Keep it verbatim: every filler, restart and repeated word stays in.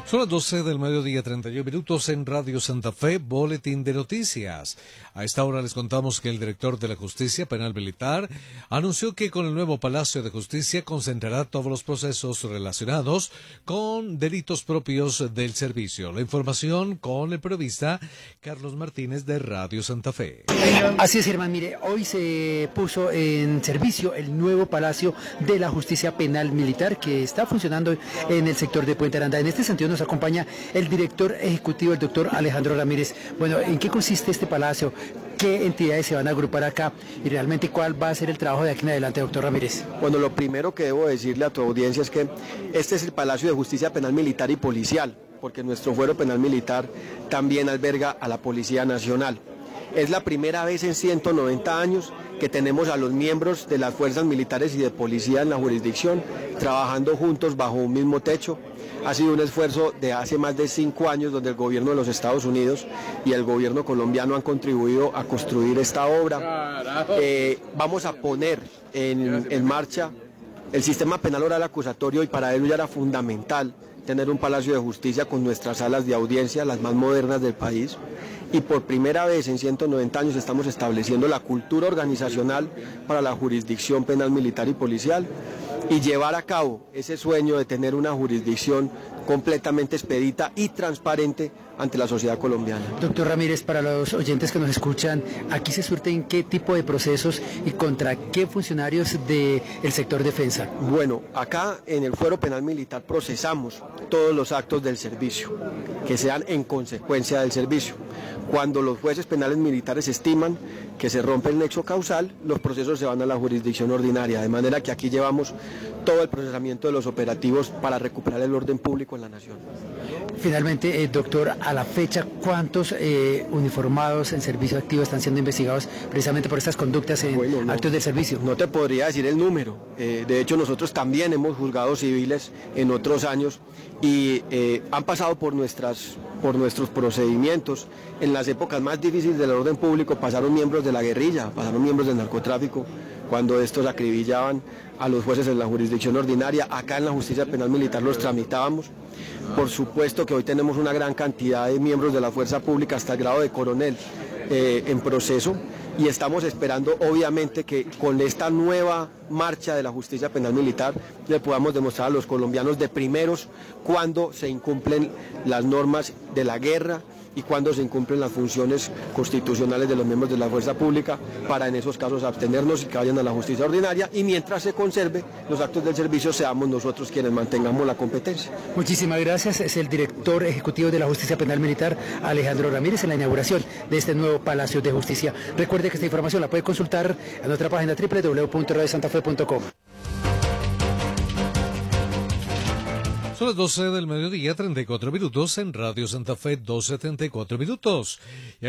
Son las doce del mediodía, treinta y uno minutos en Radio Santa Fe, Boletín de Noticias. A esta hora les contamos que el director de la Justicia Penal Militar anunció que con el nuevo Palacio de Justicia concentrará todos los procesos relacionados con delitos propios del servicio. La información con el periodista Carlos Martínez de Radio Santa Fe. Así es, Germán. Mire, hoy se puso en servicio el nuevo Palacio de la Justicia Penal Militar que está funcionando en el sector de Puente Aranda. En este sentido nos acompaña el director ejecutivo, el doctor Alejandro Ramírez. Bueno, ¿en qué consiste este palacio? ¿Qué entidades se van a agrupar acá? Y realmente, ¿cuál va a ser el trabajo de aquí en adelante, doctor Ramírez? Bueno, lo primero que debo decirle a tu audiencia es que este es el Palacio de Justicia Penal Militar y Policial, porque nuestro fuero penal militar también alberga a la Policía Nacional. Es la primera vez en ciento noventa años que tenemos a los miembros de las fuerzas militares y de policía en la jurisdicción trabajando juntos bajo un mismo techo. Ha sido un esfuerzo de hace más de cinco años donde el gobierno de los Estados Unidos y el gobierno colombiano han contribuido a construir esta obra. Eh, vamos a poner en, en marcha el sistema penal oral acusatorio y para ello ya era fundamental tener un Palacio de Justicia con nuestras salas de audiencia, las más modernas del país. Y por primera vez en ciento noventa años estamos estableciendo la cultura organizacional para la jurisdicción penal militar y policial y llevar a cabo ese sueño de tener una jurisdicción completamente expedita y transparente ante la sociedad colombiana. Doctor Ramírez, para los oyentes que nos escuchan, ¿aquí se surten qué tipo de procesos y contra qué funcionarios del sector defensa? Bueno, acá en el fuero penal militar procesamos todos los actos del servicio, que sean en consecuencia del servicio. Cuando los jueces penales militares estiman que se rompe el nexo causal, los procesos se van a la jurisdicción ordinaria, de manera que aquí llevamos todo el procesamiento de los operativos para recuperar el orden público en la nación. Finalmente, eh, doctor, a la fecha, ¿cuántos eh, uniformados en servicio activo están siendo investigados precisamente por estas conductas en bueno, no, actos del servicio? No te podría decir el número. Eh, de hecho, nosotros también hemos juzgado civiles en otros años y eh, han pasado por nuestras por nuestros procedimientos. En las épocas más difíciles del orden público pasaron miembros de la guerrilla, pasaron miembros del narcotráfico, cuando estos acribillaban a los jueces en la jurisdicción ordinaria. Acá en la justicia penal militar los tramitábamos. Por supuesto que hoy tenemos una gran cantidad de miembros de la fuerza pública hasta el grado de coronel eh, en proceso y estamos esperando obviamente que con esta nueva marcha de la justicia penal militar le podamos demostrar a los colombianos de primeros cuando se incumplen las normas de la guerra y cuando se incumplen las funciones constitucionales de los miembros de la fuerza pública para en esos casos abstenernos y que vayan a la justicia ordinaria y mientras se conserve los actos del servicio seamos nosotros quienes mantengamos la competencia. Muchísimas gracias. Es el director ejecutivo de la Justicia Penal Militar, Alejandro Ramírez, en la inauguración de este nuevo Palacio de Justicia. Recuerde que esta información la puede consultar en nuestra página doble u doble u doble u punto radio santa fe punto com. Son las doce del mediodía, treinta y cuatro minutos en Radio Santa Fe, doce, treinta y cuatro minutos. Y